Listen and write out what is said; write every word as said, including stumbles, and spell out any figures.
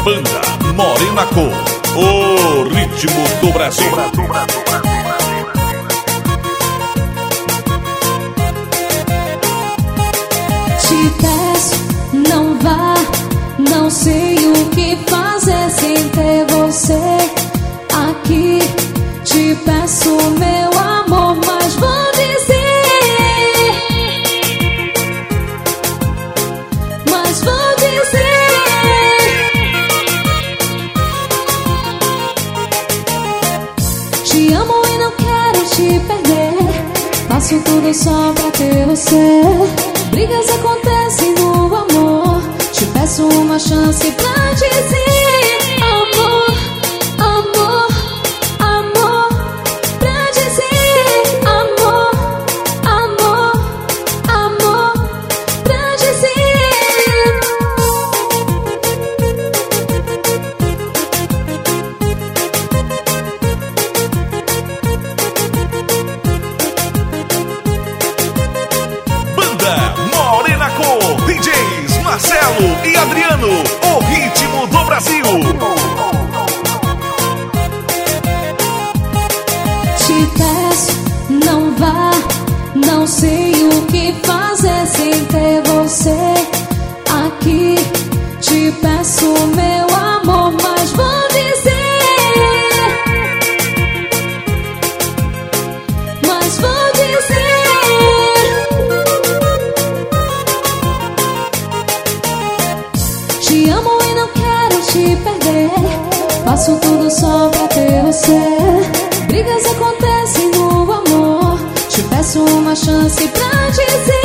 Banda Morena Cor, o ritmo do Brasil. Te peço, não vá, não sei o que fazer sem ter você aqui. Te peço, meu amor, mas vou dizer, mas vou dizer. Te amo e não quero te perder. Faço tudo só pra ter você. Brigas acontecem no amor. Te peço uma chance pra dizer amor, amor, amor. Pra dizer amor, amor, amor. Pra dizer. Banda Morena Cor, D Js Marcelo e Adriano, o ritmo do Brasil. Te peço, não vá, não sei o que fazer sem ter você aqui. Te peço, meu amor, mas vou dizer, mas vou dizer. Te amo e não quero te perder. Faço tudo só pra ter você. Brigas acontecem no amor. Te peço uma chance pra dizer